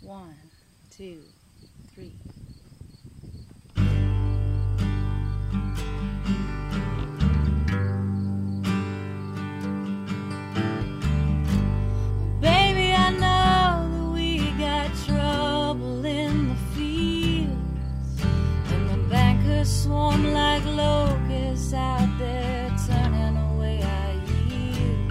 1, 2, 3. Baby, I know that we got trouble in the fields, and the bankers swarm like locusts out there turning away our yield.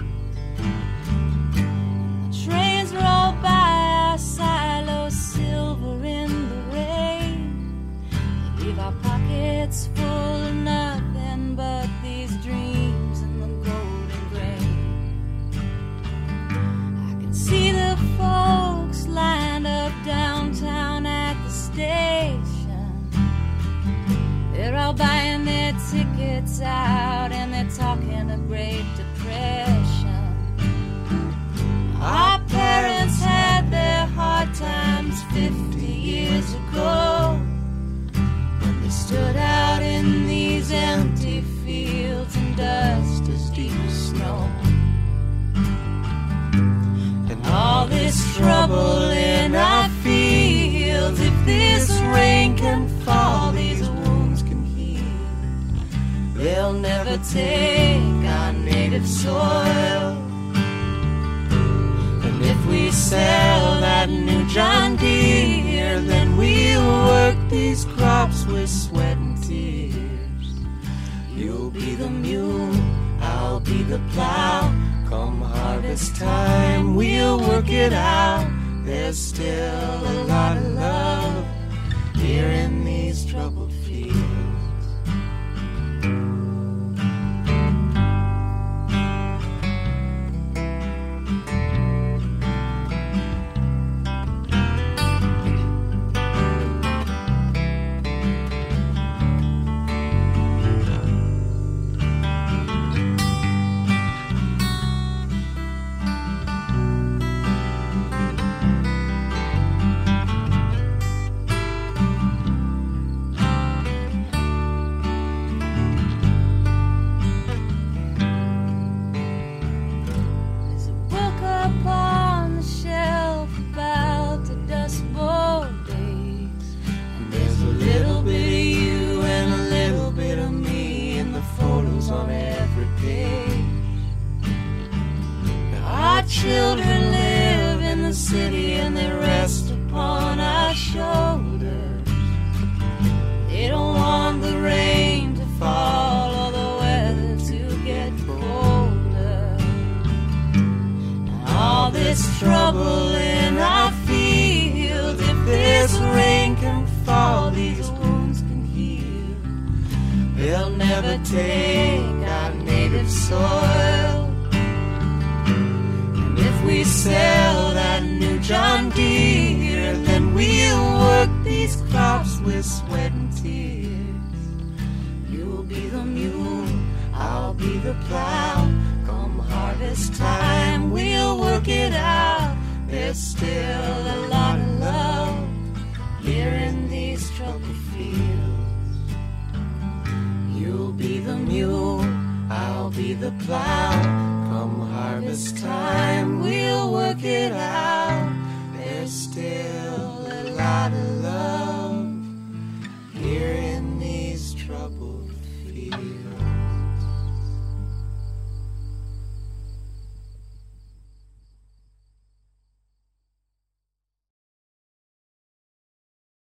And the trains roll by our silos, silver in the rain. They leave our pockets full of nothing but these dreams and the golden grain. I can see the folks lined up downtown at the station. They're all buying their tickets out and they're talking a Great Depression. Our parents had their hard times 50 years ago, when they stood out in these empty fields and dust as deep as snow. And all this trouble in our fields, if this rain can fall, these wounds can heal. They'll never take our native soil. And if we sell that new John Deere, then we'll work these crops with sweat and tears. You'll be the mule, I'll be the plow. Come harvest time, we'll work it out. There's still a lot of love here in these troubled fields. Children live in the city and they rest upon our shoulders. They don't want the rain to fall or the weather to get colder. And all this trouble in our field, if this rain can fall, these wounds can heal. They'll never take our native soil. If we sell that new John Deere, then we'll work these crops with sweat and tears. You'll be the mule, I'll be the plow. Come harvest time, we'll work it out. There's still a lot of love here in these troubled fields. You'll be the mule, I'll be the plow. Come harvest time, we'll work it out.